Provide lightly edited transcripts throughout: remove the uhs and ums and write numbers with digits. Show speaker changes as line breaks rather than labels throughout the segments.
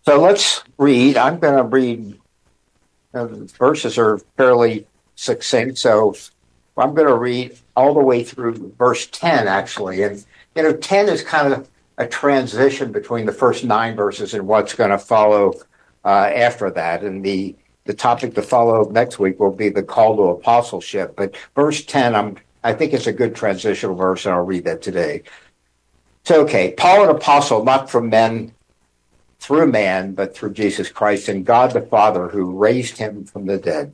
So let's read. I'm going to read. The verses are fairly succinct, so I'm going to read all the way through verse 10, actually. And, 10 is kind of a transition between the first 9 verses and what's going to follow after that. And the topic to follow next week will be the call to apostleship. But verse 10, I think it's a good transitional verse, and I'll read that today. So, okay, Paul, an apostle, not from men, through man, but through Jesus Christ and God the Father who raised him from the dead.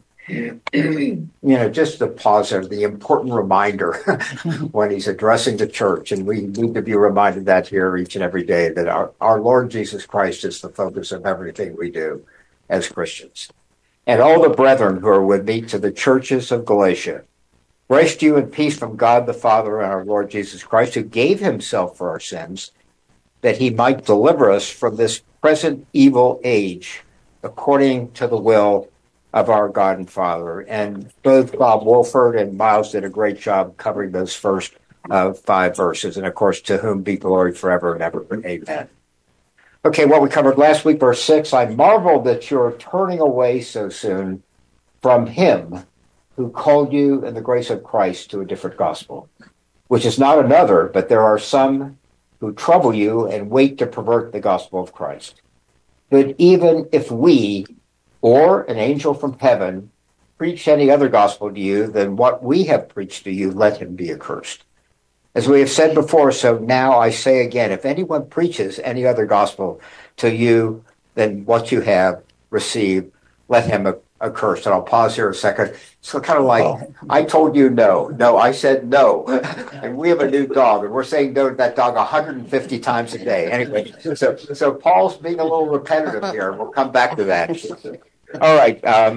Just to pause there, the important reminder when he's addressing the church, and we need to be reminded that here each and every day, that our Lord Jesus Christ is the focus of everything we do as Christians. And all the brethren who are with me to the churches of Galatia, grace to you and peace from God the Father and our Lord Jesus Christ, who gave himself for our sins, that he might deliver us from this present evil age, according to the will of our God and Father. And both Bob Wolford and Miles did a great job covering those first 5 verses. And of course, to whom be glory forever and ever. Amen. Okay, what we covered last week, verse 6, I marvel that you're turning away so soon from him who called you in the grace of Christ to a different gospel, which is not another, but there are some who trouble you and wait to pervert the gospel of Christ. But even if we, or an angel from heaven, preach any other gospel to you than what we have preached to you, let him be accursed. As we have said before, so now I say again, if anyone preaches any other gospel to you than what you have received, let him accursed. And I'll pause here a second. So kind of like, I told you no. No, I said no. And we have a new dog, and we're saying no to that dog 150 times a day. Anyway, so Paul's being a little repetitive here. We'll come back to that. All right.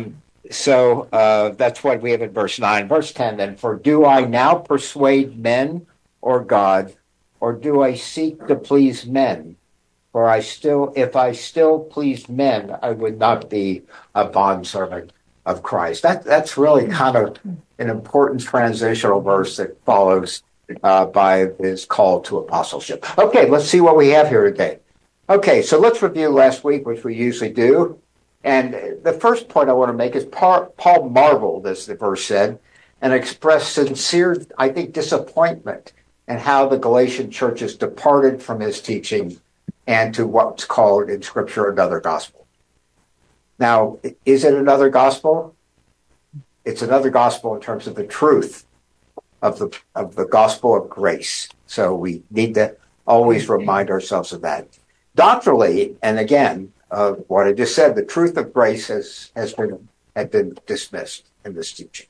So that's what we have in verse 9. Verse 10 then, for do I now persuade men or God, or do I seek to please men? For if I still pleased men, I would not be a bondservant of Christ. That's really kind of an important transitional verse that follows by his call to apostleship. Okay, let's see what we have here today. Okay, so let's review last week, which we usually do. And the first point I want to make is Paul marveled, as the verse said, and expressed sincere, I think, disappointment in how the Galatian churches departed from his teaching and to what's called in Scripture another gospel. Now, is it another gospel? It's another gospel in terms of the truth of the gospel of grace. So we need to always remind ourselves of that. Doctrinally, and again, what I just said, the truth of grace had been dismissed in this teaching.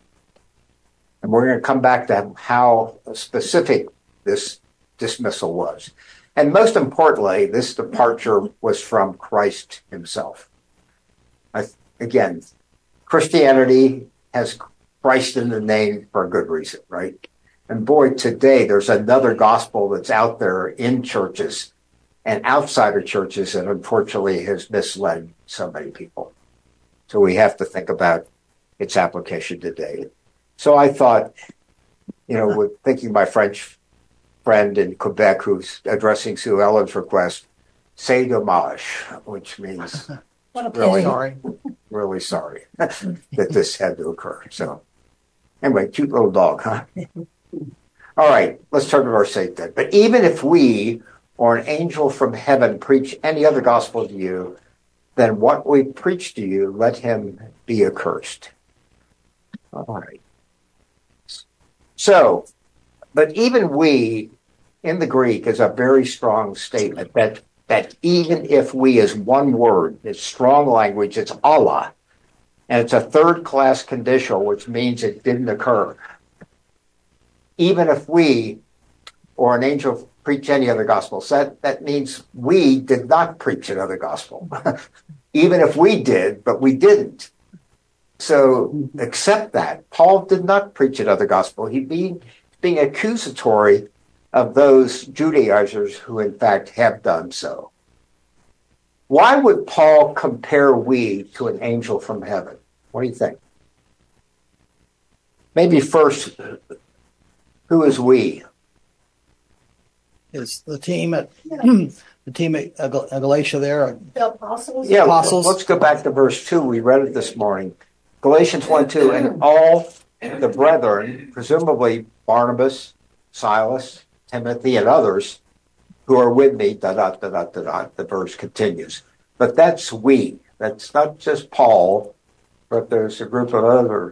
And we're going to come back to how specific this dismissal was. And most importantly, this departure was from Christ himself. Again, Christianity has Christ in the name for a good reason, right? And boy, today there's another gospel that's out there in churches and outside of churches that unfortunately has misled so many people. So we have to think about its application today. So I thought, with thinking my French friend in Quebec who's addressing Sue Ellen's request, c'est dommage, which means really sorry that this had to occur. So anyway, cute little dog, huh? All right, let's turn to verse 8 then. But even if we or an angel from heaven preach any other gospel to you than what we preach to you, let him be accursed. All right. So, but even we, in the Greek, is a very strong statement that even if we is one word, it's strong language, it's Allah, and it's a third-class conditional, which means it didn't occur. Even if we or an angel preach any other gospel, so that means we did not preach another gospel. Even if we did, but we didn't. So accept that. Paul did not preach another gospel. He being accusatory of those Judaizers who in fact have done so. Why would Paul compare we to an angel from heaven? What do you think? Maybe first, who is we?
It's the team at the team at Galatia there?
The apostles?
Yeah,
Apostles.
let's go back to verse 2. We read it this morning. Galatians 1:2, and all the brethren, presumably Barnabas, Silas, Timothy, and others who are with me, the verse continues. But that's we. That's not just Paul, but there's a group of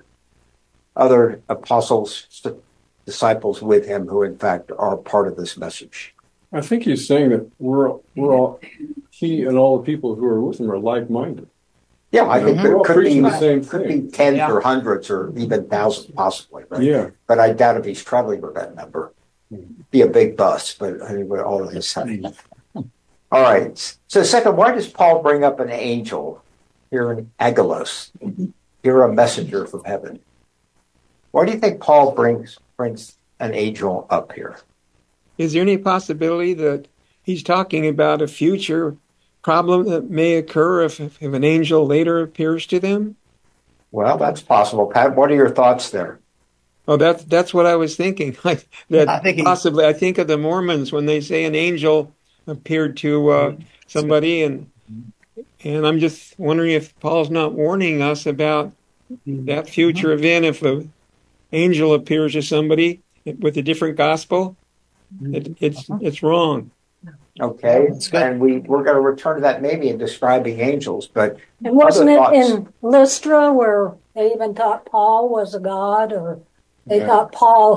other apostles, disciples with him who, in fact, are part of this message.
I think he's saying that we're all, he and all the people who are with him are like-minded.
Yeah, I think there could be
the same thing.
Tens or hundreds or even thousands, possibly. Right?
Yeah.
But I doubt if he's traveling with that number. Be a big bus, but anyway, all of this. All right. So, second, why does Paul bring up an angel here in Agalos? Here, a messenger from heaven. Why do you think Paul brings an angel up here?
Is there any possibility that he's talking about a future problem that may occur if an angel later appears to them?
Well, that's possible. Pat, what are your thoughts there?
Oh, that's what I was thinking. Possibly, I think of the Mormons when they say an angel appeared to somebody, and I'm just wondering if Paul's not warning us about that future event. If an angel appears to somebody with a different gospel, it's wrong.
Okay, and we're going to return to that maybe in describing angels, but
and wasn't it in Lystra where they even thought Paul was a god, or they thought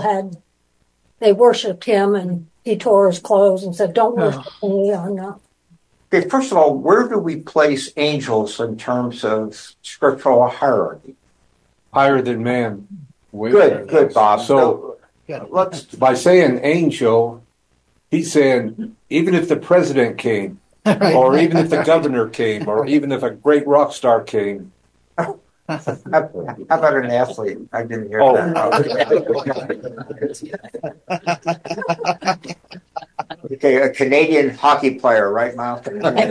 they worshipped him and he tore his clothes and said, "Don't worship me."
Okay, first of all, where do we place angels in terms of scriptural hierarchy?
Higher than man.
Good, Bob.
So
let's
by saying angel, he's saying even if the president came, or even if the governor came, or even if a great rock star came.
How about an athlete? I didn't hear that. Okay, a Canadian hockey player, right, Miles?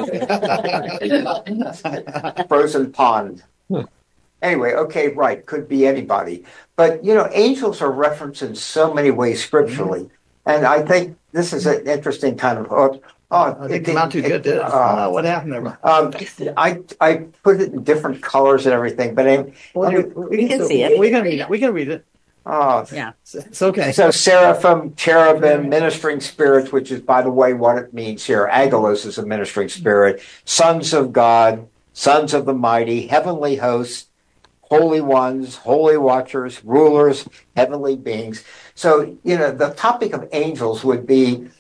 Frozen pond. Anyway, okay, right, could be anybody. But, angels are referenced in so many ways scripturally. And I think this is an interesting kind of...
it didn't come out too good, did it? What happened there?
I put it in different colors and everything, but
we can see it. We can read it.
Yeah,
it's okay.
So seraphim, cherubim, ministering spirits, which is, by the way, what it means here. Agalos is a ministering spirit. Sons of God, sons of the mighty, heavenly hosts, holy ones, holy watchers, rulers, heavenly beings. So, the topic of angels would be,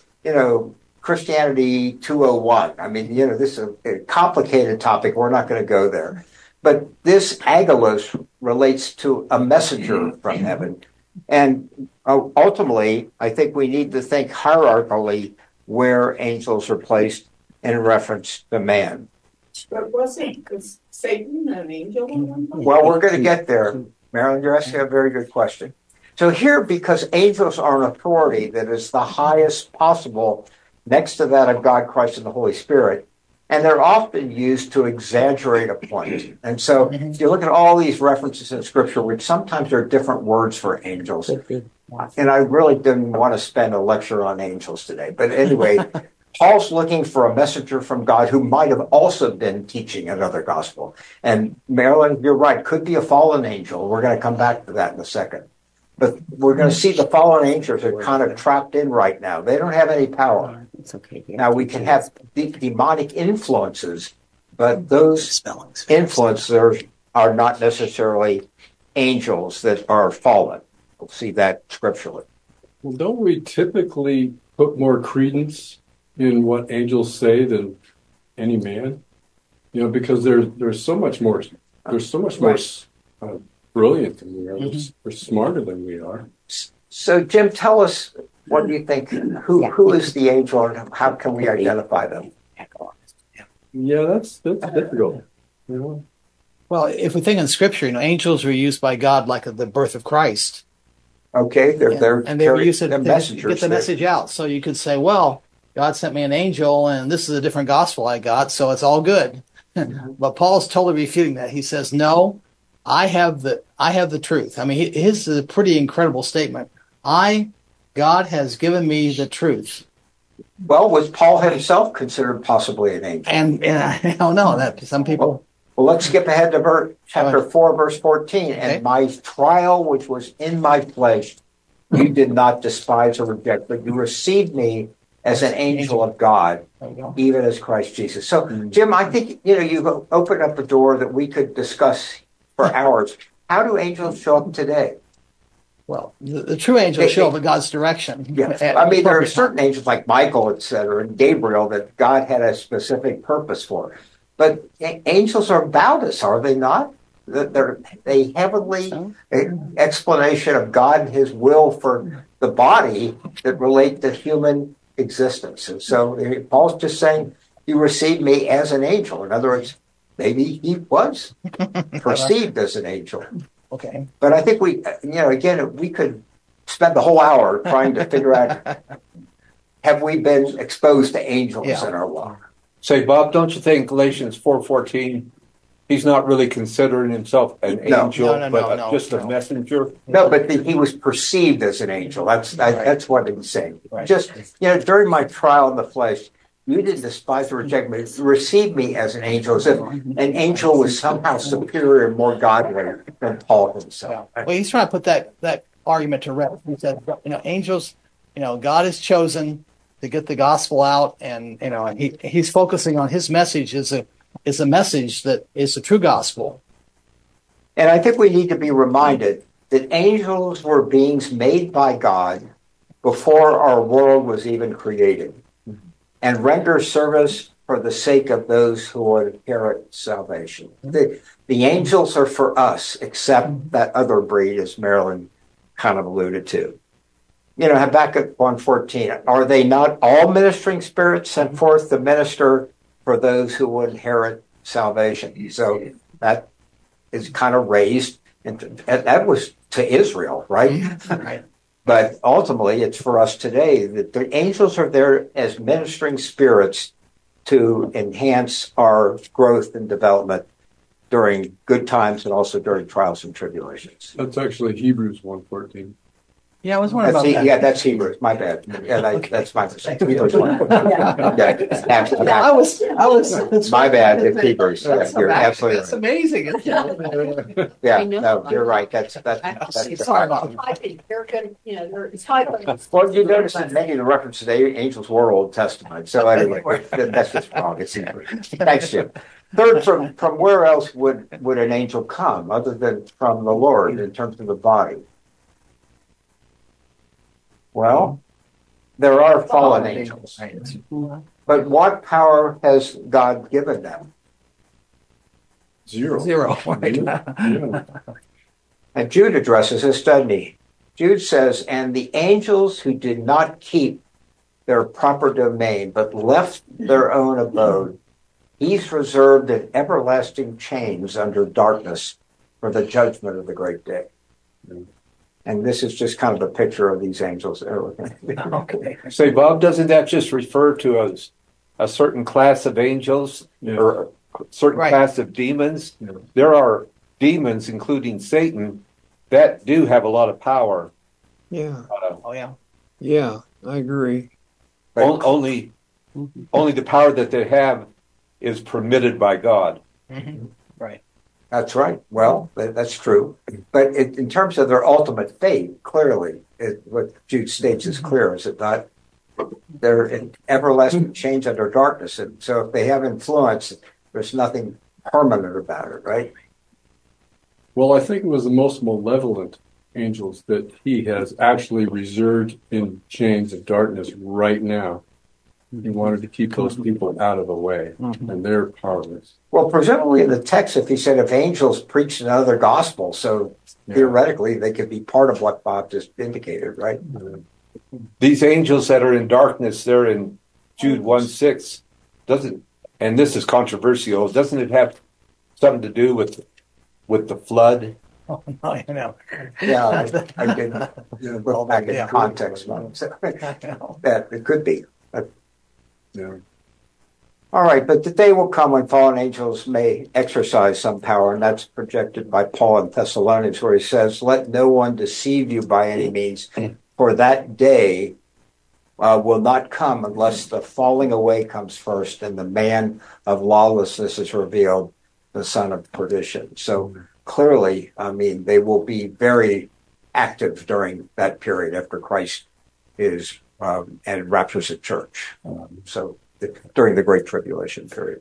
Christianity 201. I mean, this is a complicated topic. We're not going to go there. But this Agalos relates to a messenger from heaven. And ultimately, I think we need to think hierarchically where angels are placed in reference to man.
But wasn't Satan an angel?
Well, we're going to get there. Marilyn, you're asking a very good question. So here, because angels are an authority that is the highest possible next to that of God, Christ, and the Holy Spirit, and they're often used to exaggerate a point. And so if you look at all these references in Scripture, which sometimes are different words for angels, and I really didn't want to spend a lecture on angels today. But anyway, Paul's looking for a messenger from God who might have also been teaching another gospel. And Marilyn, you're right, could be a fallen angel. We're going to come back to that in a second. But we're going to see the fallen angels are kind of trapped in right now. They don't have any power.
It's okay.
Now, we can have demonic influences, but those influencers are not necessarily angels that are fallen. We'll see that scripturally.
Well, don't we typically put more credence in what angels say than any man? Because there's so much more. There's so much more brilliant than we are. We're smarter than we are.
So, Jim, tell us, what do you think? Who is the angel, and how can we identify them?
Yeah, that's difficult.
Well, if we think in Scripture, angels were used by God like the birth of Christ.
Okay,
and they were used to
messengers
get the message out. So you could say, well, God sent me an angel, and this is a different gospel I got, so it's all good. But Paul's totally refuting that. He says, no, I have the truth. I mean, his is a pretty incredible statement. God has given me the truth.
Well, was Paul himself considered possibly an angel?
And I don't know that some people.
Well, let's skip ahead to chapter 4, verse 14.
Okay.
And my trial, which was in my flesh, you did not despise or reject, but you received me as an angel of God, even as Christ Jesus. So, Jim, I think, you've opened up a door that we could discuss for hours. How do angels show up today?
Well, the true angels show up in God's direction.
Yeah. I mean, there are certain angels like Michael, et cetera, and Gabriel that God had a specific purpose for. But angels are about us, are they not? They're a heavenly explanation of God and his will for the body that relate to human existence. And so Paul's just saying, you received me as an angel. In other words, maybe he was perceived as an angel.
Okay.
But I think we could spend the whole hour trying to figure out, have we been exposed to angels in our life?
Say, Bob, don't you think Galatians 4:14, he's not really considering himself an angel, but just a messenger?
No, but he was perceived as an angel. That's what he's saying.
Right.
Just, during my trial in the flesh, you didn't despise or reject me. You received me as an angel, as if an angel was somehow superior and more godly than Paul himself.
Well, he's trying to put that argument to rest. He said, angels, God has chosen to get the gospel out, and he's focusing on his message is a message that is the true gospel.
And I think we need to be reminded that angels were beings made by God before our world was even created, and render service for the sake of those who will inherit salvation. The angels are for us, except that other breed, as Marilyn kind of alluded to. Habakkuk 1:14, are they not all ministering spirits sent forth to minister for those who will inherit salvation? So that is kind of raised, and that was to Israel, right?
Right.
But ultimately, it's for us today that the angels are there as ministering spirits to enhance our growth and development during good times and also during trials and tribulations.
That's actually Hebrews 1:14.
Yeah, I was wondering about that.
Yeah, that's Hebrews. My bad. Yeah, that's my mistake. Hebrews 1.
I was.
My bad. It's Hebrews. Yeah, you're absolutely
That's
right.
amazing.
Yeah, no, you're right. That's
Sorry about
Well, you notice that many of the references to angels were Old Testament. So anyway, that's just wrong. It's Hebrews. Thanks, Jim. Third, from where else would an angel come other than from the Lord in terms of the body? Well, there are fallen angels. But what power has God given them?
Zero.
And Jude addresses this, doesn't he? Jude says, and the angels who did not keep their proper domain, but left their own abode, he's reserved in everlasting chains under darkness for the judgment of the great day. And this is just kind of a picture of these angels.
Okay.
Say, Bob, doesn't that just refer to a certain class of angels or a certain class of demons? There are demons, including Satan, that do have a lot of power.
Yeah.
Yeah,
I agree.
Only the power that they have is permitted by God.
Mm-hmm. Right.
That's right. Well, that's true. But in terms of their ultimate fate, clearly, what Jude states is clear, is it not? They're in everlasting change under darkness. And so if they have influence, there's nothing permanent about it, right?
Well, I think it was the most malevolent angels that he has actually reserved in chains of darkness right now. He wanted to keep those people out of the way, and they're powerless.
Well, presumably in the text, if he said if angels preached another gospel, so theoretically they could be part of what Bob just indicated, right?
These angels that are in darkness, they're in Jude 1:6. And this is controversial, doesn't it have something to do with the flood?
Oh, no, I know.
Yeah, I did look back in context. That it could be.
Yeah.
All right, but the day will come when fallen angels may exercise some power, and that's projected by Paul in Thessalonians, where he says, let no one deceive you by any means, for that day will not come unless the falling away comes first and the man of lawlessness is revealed, the son of perdition. So clearly, I mean, they will be very active during that period after Christ is and raptures the church. During the Great Tribulation period.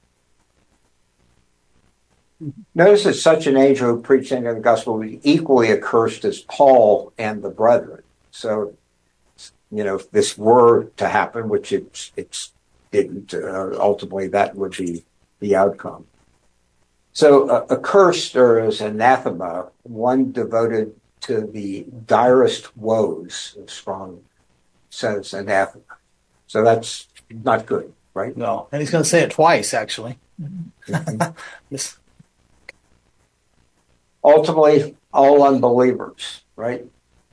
Notice that such an angel who preached the gospel was equally accursed as Paul and the brethren. So, if this were to happen, which it didn't, ultimately that would be the outcome. So, accursed, or as anathema, one devoted to the direst woes, Strong says anathema. So that's not good, right?
No, and he's going to say it twice, actually. Yes.
Ultimately, all unbelievers, right?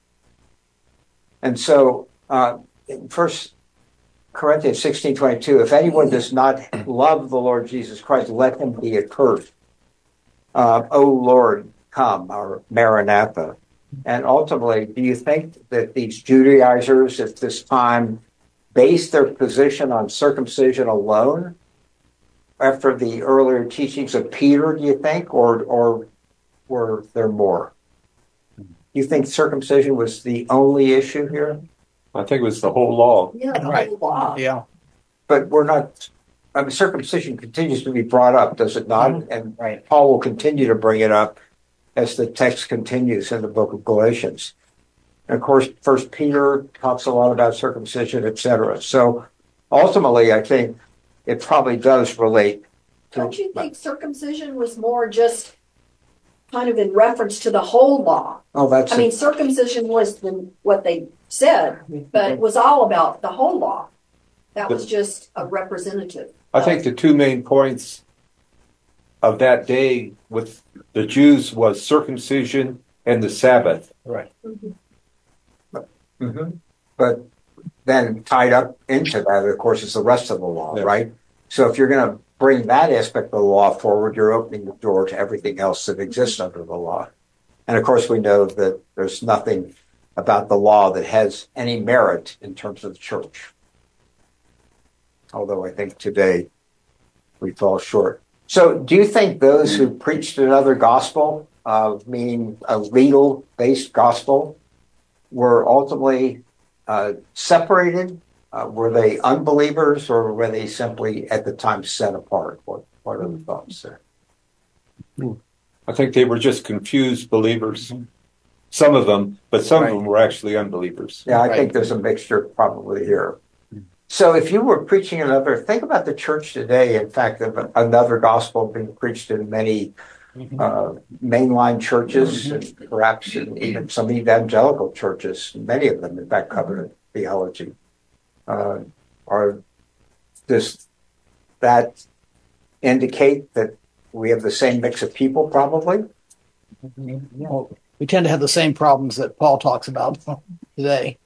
And so, in 1 Corinthians 16:22, if anyone does not love the Lord Jesus Christ, let him be accursed. O Lord, come, or Maranatha. And ultimately, do you think that these Judaizers at this time based their position on circumcision alone after the earlier teachings of Peter, do you think, or were there more? Do you think circumcision was the only issue here?
I think it was the whole law.
Yeah, the
Right.
whole law.
Yeah.
But we're not, circumcision continues to be brought up, does it not?
Mhm.
And
Right.
Paul will continue to bring it up as the text continues in the book of Galatians. And of course, First Peter talks a lot about circumcision, etc. So ultimately, I think it probably does relate to.
Don't you think circumcision was more just kind of in reference to the whole law?
Oh, that's.
I mean, circumcision was what they said, but it was all about the whole law. That was just a representative.
I think the two main points of that day with the Jews was circumcision and the Sabbath.
Right.
Mm-hmm. But then tied up into that, of course, is the rest of the law,
Yeah.
right? So if you're going to bring that aspect of the law forward, you're opening the door to everything else that exists under the law. And of course, we know that there's nothing about the law that has any merit in terms of the church. Although I think today we fall short. So do you think those who preached another gospel, meaning a legal-based gospel, were ultimately separated? Were they unbelievers, or were they simply at the time set apart? What are the thoughts there?
I think they were just confused believers. Some of them, but some of them were actually unbelievers.
Yeah, I think there's a mixture probably here. So if you were preaching another, think about the church today. In fact, of another gospel being preached in many mainline churches, and perhaps even some evangelical churches, many of them, in fact, covenant theology. Does that indicate that we have the same mix of people, probably?
We tend to have the same problems that Paul talks about today.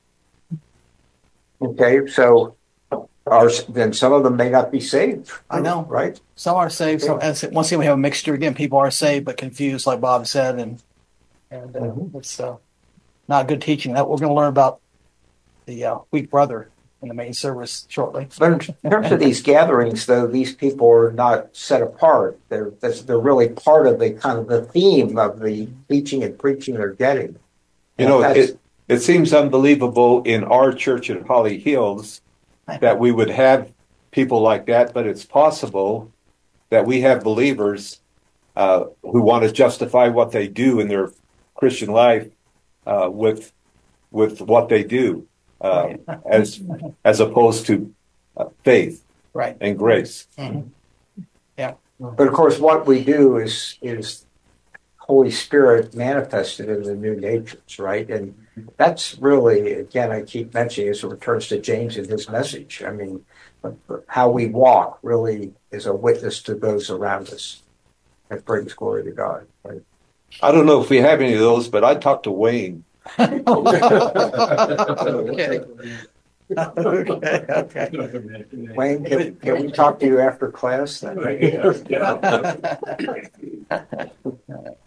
Okay, so then some of them may not be saved.
I know,
right?
Some are saved. Some, once again, we have a mixture. Again, people are saved but confused, like Bob said, and it's not good teaching. That we're going to learn about the weak brother in the main service shortly.
But in terms of these gatherings, though, these people are not set apart. They're really part of the kind of the theme of the teaching and preaching they're getting.
You know, it seems unbelievable in our church at Holly Hills that we would have people like that, but it's possible that we have believers who want to justify what they do in their Christian life with what they do, as opposed to faith,
right,
and grace.
Mm-hmm. Yeah,
but of course, what we do is Holy Spirit manifested in the new natures, right? And that's really, again, I keep mentioning as it returns to James in his message. I mean, how we walk really is a witness to those around us. That brings glory to God. Right?
I don't know if we have any of those, but I'd talk to Wayne.
Okay.
Wayne, can we talk to you after class then?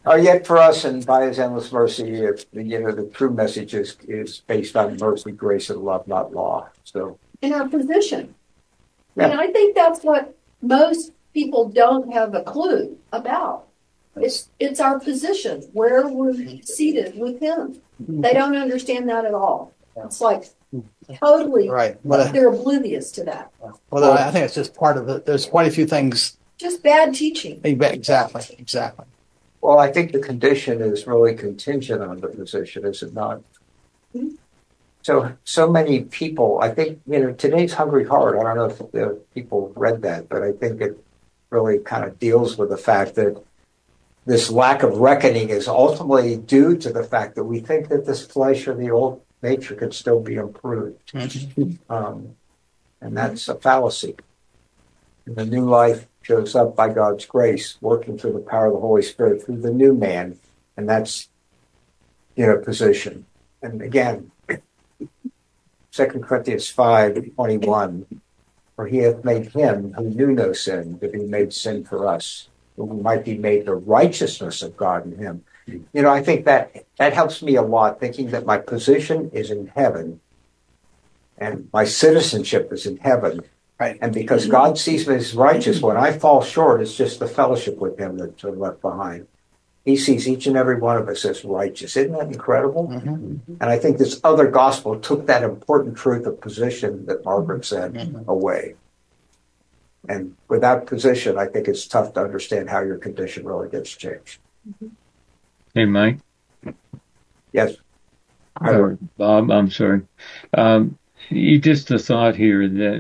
Yet for us, and by His endless mercy, the true message is based on mercy, grace, and love, not law. So,
in our position.
Yeah.
And I think that's what most people don't have a clue about. It's our position, where we're seated with Him. They don't understand that at all. It's like totally
Right.
they're oblivious to that.
Well, I think it's just part of it. There's quite a few things.
Just bad teaching.
Exactly.
well, I think the condition is really contingent on the position, is it not?
Mm-hmm.
So many people, I think, today's Hungry Heart, I don't know if the people read that, but I think it really kind of deals with the fact that this lack of reckoning is ultimately due to the fact that we think that this flesh or the old nature can still be improved.
Mm-hmm.
And that's a fallacy. And the new life shows up by God's grace, working through the power of the Holy Spirit through the new man. And that's, position. And again, 2 Corinthians 5:21, for He hath made Him who knew no sin to be made sin for us, that we might be made the righteousness of God in Him. I think that helps me a lot, thinking that my position is in heaven and my citizenship is in heaven.
Right.
And because God sees me as righteous, when I fall short, it's just the fellowship with Him that's left behind. He sees each and every one of us as righteous. Isn't that incredible?
Mm-hmm.
And I think this other gospel took that important truth of position that Margaret said away. And without position, I think it's tough to understand how your condition really gets changed.
Hey, Mike.
Yes.
Bob, I'm sorry. Just a thought here that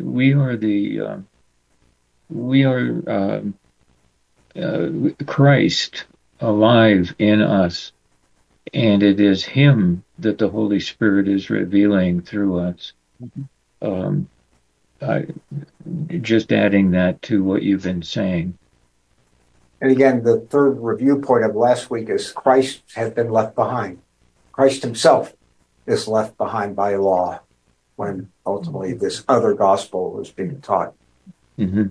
we are Christ alive in us, and it is Him that the Holy Spirit is revealing through us. Just adding that to what you've been saying.
And again, the third review point of last week is Christ has been left behind. Christ Himself is left behind by law when ultimately this other gospel was being taught.
Mm-hmm.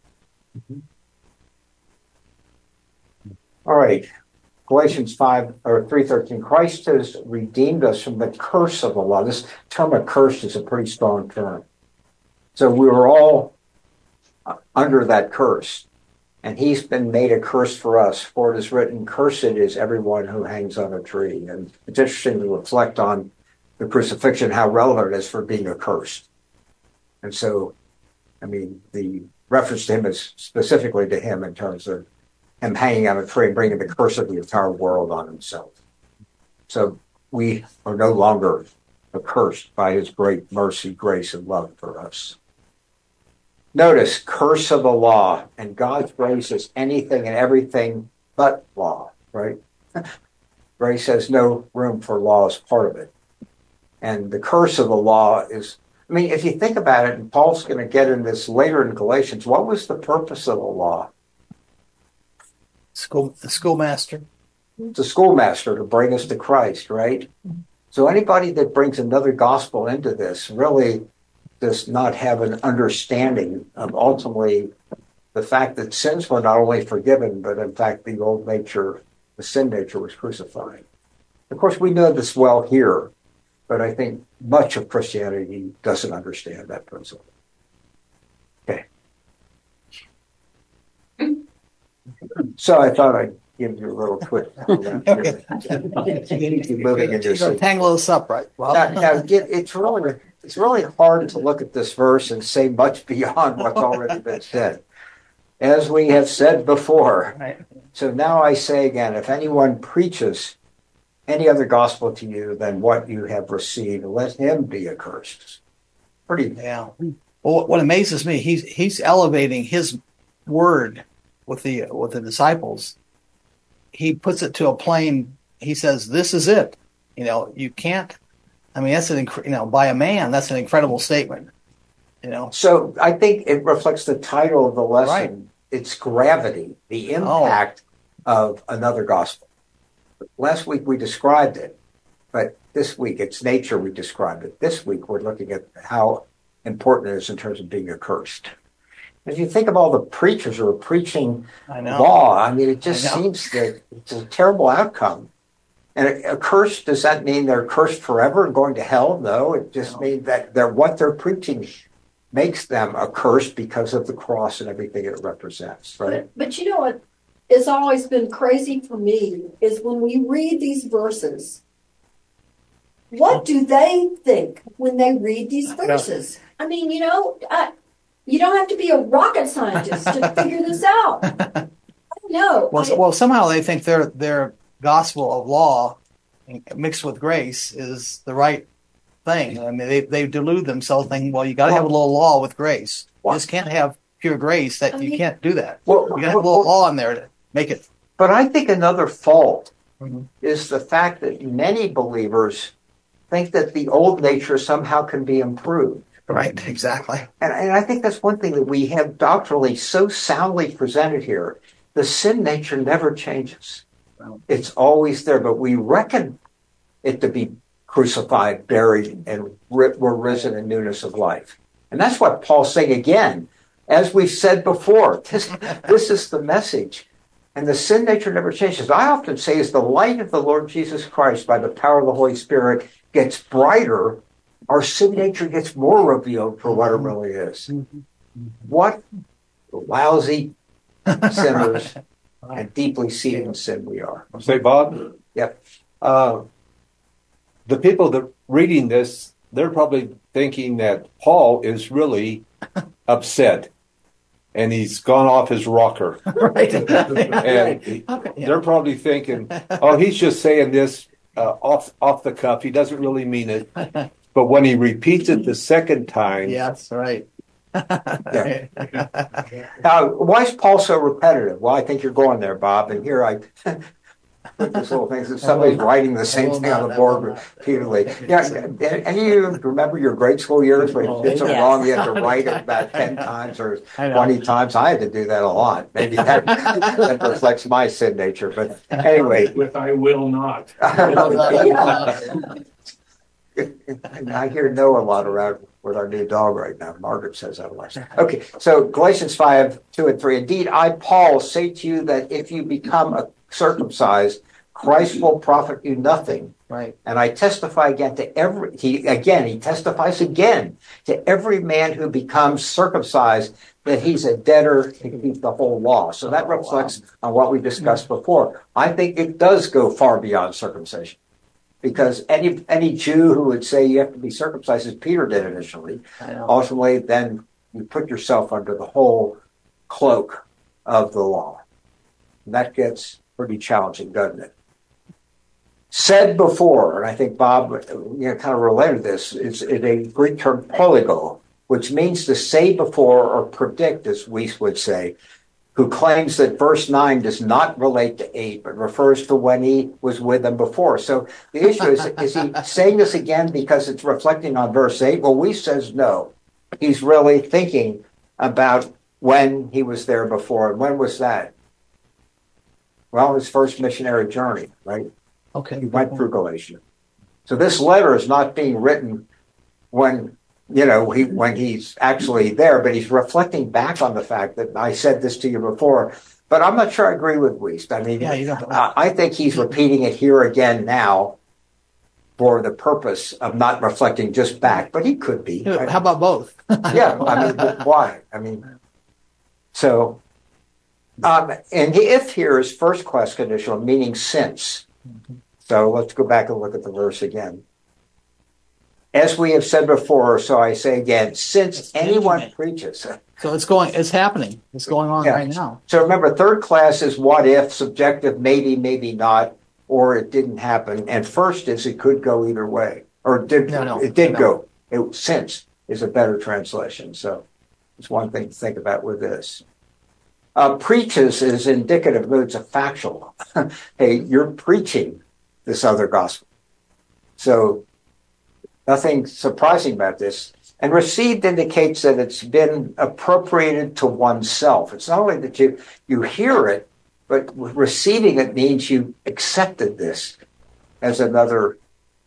All right. Galatians 3:13. Christ has redeemed us from the curse of the law. This term accursed is a pretty strong term. So we were all under that curse. And He's been made a curse for us. For it is written, cursed is everyone who hangs on a tree. And it's interesting to reflect on the crucifixion, how relevant it is for being accursed. And so, the reference to Him is specifically to Him in terms of Him hanging on a tree and bringing the curse of the entire world on Himself. So we are no longer accursed by His great mercy, grace, and love for us. Notice, curse of the law, and God's grace is anything and everything but law, right? Grace has no room for law as part of it. And the curse of the law is, if you think about it, and Paul's going to get in this later in Galatians, what was the purpose of the law?
The schoolmaster.
The schoolmaster to bring us to Christ, right? So anybody that brings another gospel into this really does not have an understanding of ultimately the fact that sins were not only forgiven, but in fact the old nature, the sin nature, was crucified. Of course, we know this well here, but I think much of Christianity doesn't understand that principle. Okay. So I thought I'd give you a little twist. Keep you moving in your seat.
Tangle us up, right? Well,
now, it's really hard to look at this verse and say much beyond what's already been said. As we have said before.
Right.
So now I say again, if anyone preaches any other gospel to you than what you have received, let him be accursed.
Yeah. Well, what amazes me, he's elevating His word with the disciples. He puts it to a plane. He says, "This is it." You can't. That's by a man. That's an incredible statement.
So I think it reflects the title of the lesson.
Right.
It's gravity, the impact of another gospel. Last week we described it, but this week it's nature we described it. This week we're looking at how important it is in terms of being accursed. If you think of all the preachers who are preaching
I know.
law, I mean, it just seems that it's a terrible outcome. And a curse, does that mean they're cursed forever and going to hell? No, it just means that what they're preaching makes them a curse because of the cross and everything it represents, right?
But you know what has always been crazy for me is when we read these verses, what do they think when they read these verses? I mean, you know, you don't have to be a rocket scientist to figure this out. I don't know.
Well, somehow they think their gospel of law mixed with grace is the right thing. I mean, they delude themselves thinking, well, you got to have a little law with grace. You just can't have pure grace. You can't do that. You got to have a little law in there to make it.
But I think another fault is the fact that many believers think that the old nature somehow can be improved.
Right, exactly.
And I think that's one thing that we have doctrinally so soundly presented here. The sin nature never changes. It's always there, but we reckon it to be crucified, buried, and we're risen in newness of life. And that's what Paul's saying again. As we've said before, this is the message. And the sin nature never changes. I often say as the light of the Lord Jesus Christ by the power of the Holy Spirit gets brighter, our sin nature gets more revealed for what it really is. What lousy sinners and deeply seated in sin we are.
Say, Bob?
Yep.
The people that reading this, they're probably thinking that Paul is really upset and he's gone off his rocker.
Right.
And they're probably thinking, oh, he's just saying this off the cuff. He doesn't really mean it. But when he repeats it the second time.
Yes, right.
Yeah. Now, why is Paul so repetitive? Well, I think you're going there, Bob. And here I put this little thing that somebody's writing the same thing on the board repeatedly. Yeah, and you remember your grade school years when you did something wrong, you had to write it about 10 times or 20 times. I had to do that a lot. Maybe that reflects my sin nature. But anyway.
With I will not.
And I hear no a lot around with our new dog right now. Margaret says otherwise. Okay, so Galatians 5:2-3. Indeed, I, Paul, say to you that if you become circumcised, Christ will profit you nothing.
Right.
And I testify again to he testifies again to every man who becomes circumcised that he's a debtor to keep the whole law. So that reflects on what we discussed before. I think it does go far beyond circumcision. Because any Jew who would say you have to be circumcised, as Peter did initially, ultimately then you put yourself under the whole cloak of the law. And that gets pretty challenging, doesn't it? Said before, and I think Bob kind of related this, is a Greek term polego, which means to say before or predict, as Weiss would say, who claims that verse 9 does not relate to 8, but refers to when he was with them before. So the issue is he saying this again because it's reflecting on verse 8? Well, Weiss says no. He's really thinking about when he was there before. And when was that? Well, his first missionary journey, right?
Okay.
He went through Galatia. So this letter is not being written when he's actually there, but he's reflecting back on the fact that I said this to you before, but I'm not sure I agree with Weiss. I mean, I think he's repeating it here again now for the purpose of not reflecting just back, but he could be.
How about both?
Yeah, I mean, why? I mean, so, and if here is first class conditional, meaning since. So let's go back and look at the verse again. As we have said before, so I say again, since anyone preaches.
So it's happening. It's going on right now.
So remember, third class is what if, subjective, maybe, maybe not, or it didn't happen. And first is it could go either way. Or it did go. Since is a better translation. So it's one thing to think about with this. Preaches is indicative mood. It's a factual. Hey, you're preaching this other gospel. So nothing surprising about this. And received indicates that it's been appropriated to oneself. It's not only that you hear it, but receiving it means you accepted this as another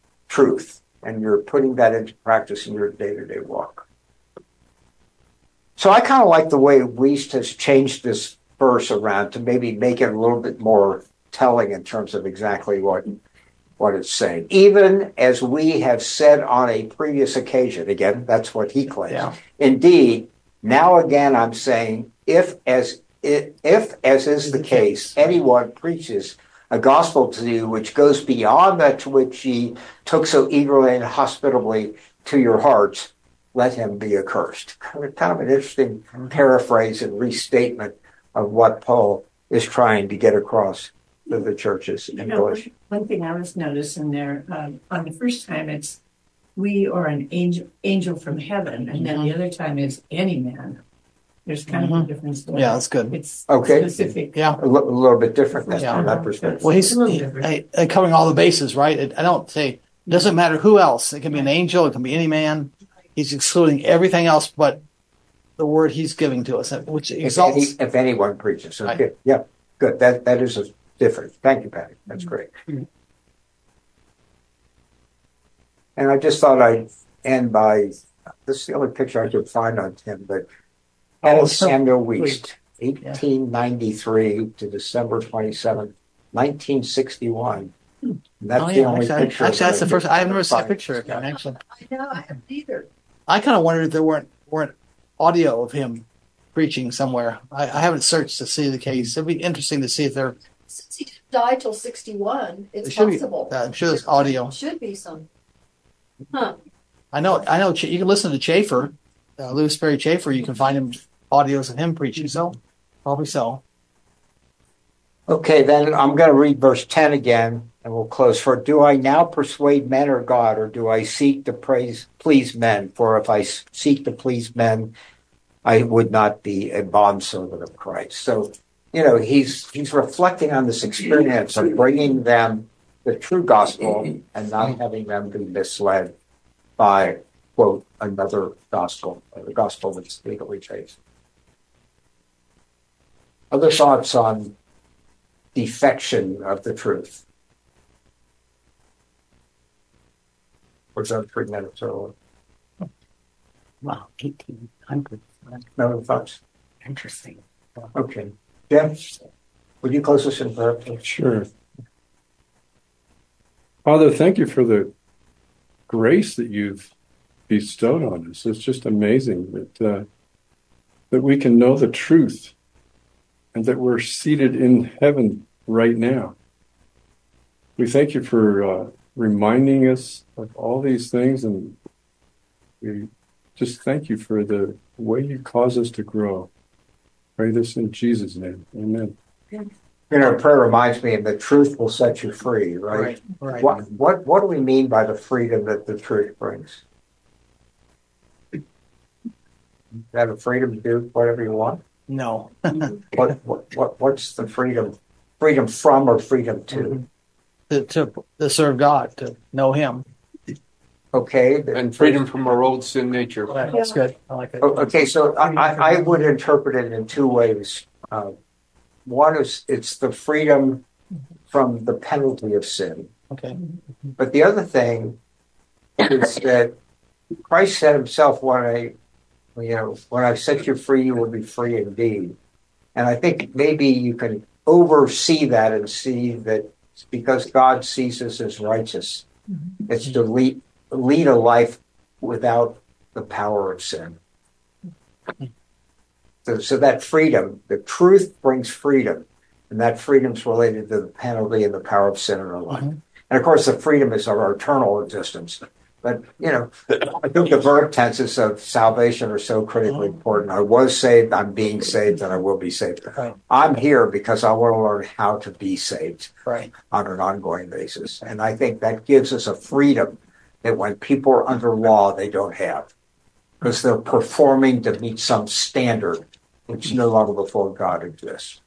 truth. And you're putting that into practice in your day-to-day walk. So I kind of like the way Wuest has changed this verse around to maybe make it a little bit more telling in terms of exactly what it's saying. Even as we have said on a previous occasion, again, that's what he claims.
Yeah.
Indeed, now again I'm saying, if as is the case, anyone preaches a gospel to you which goes beyond that to which ye took so eagerly and hospitably to your hearts, let him be accursed. Kind of an interesting paraphrase and restatement of what Paul is trying to get across to the churches in Galatia.
One thing I was noticing there, on the first time it's we or an angel from heaven, and then the other time is any man. There's kind of a difference there.
Yeah, that's good.
It's
Okay.
specific.
Yeah.
A little bit different from that perspective.
Well, he's covering all the bases, right? I don't say, it doesn't matter who else. It can be an angel, it can be any man. He's excluding everything else but the word he's giving to us, which exalts.
If anyone preaches. Okay.
Right.
Yeah, good. That is a difference. Thank you, Patty. That's great. And I just thought I'd end by, this is the only picture I could find on Tim, but Samuel Wuest, 1893 to December 27, 1961. And that's the only picture.
Actually, that's the first. I've never seen a picture of him. Actually,
I know, I haven't either.
I kind of wondered if there weren't audio of him preaching somewhere. I haven't searched to see the case. It'd be interesting to see if there.
Since he didn't die till 61, it's
should
possible.
I'm sure there's audio.
Should be some. Huh.
I know. You can listen to Chafer, Louis Sperry Chafer. You can find him audios of him preaching. So probably so.
Okay, then I'm going to read verse 10 again, and we'll close. For do I now persuade men or God, or do I seek to please men? For if I seek to please men, I would not be a bondservant of Christ. So, he's reflecting on this experience of bringing them the true gospel and not having them be misled by, quote, another gospel, the gospel that's legally changed. Other thoughts on defection of the truth? Or is that 3 minutes or more?
Wow, 1800.
No thoughts?
Interesting.
Okay. Jim, would you close us in prayer?
Sure. Father, thank you for the grace that you've bestowed on us. It's just amazing that we can know the truth and that we're seated in heaven right now. We thank you for reminding us of all these things, and we just thank you for the way you cause us to grow. Pray this in Jesus' name. Amen.
Prayer reminds me of the truth will set you free, right?
Right.
What do we mean by the freedom that the truth brings? You have a freedom to do whatever you want?
No.
What's the freedom? Freedom from or freedom to?
To serve God, to know Him.
Okay.
And freedom from our old sin nature.
Right. That's good. I like it.
Okay, so I would interpret it in 2 ways. One is it's the freedom from the penalty of sin.
Okay.
But the other thing is that Christ said himself, when I set you free, you will be free indeed. And I think maybe you can oversee that and see that it's because God sees us as righteous. It's to lead a life without the power of sin. So that freedom, the truth brings freedom, and that freedom's related to the penalty and the power of sin in our life. And of course, the freedom is of our eternal existence. But, I think the verb tenses of salvation are so critically important. I was saved, I'm being saved, and I will be saved.
Right.
I'm here because I want to learn how to be saved
Right.
on an ongoing basis. And I think that gives us a freedom that when people are under law, they don't have. Because they're performing to meet some standard which no longer before God exists.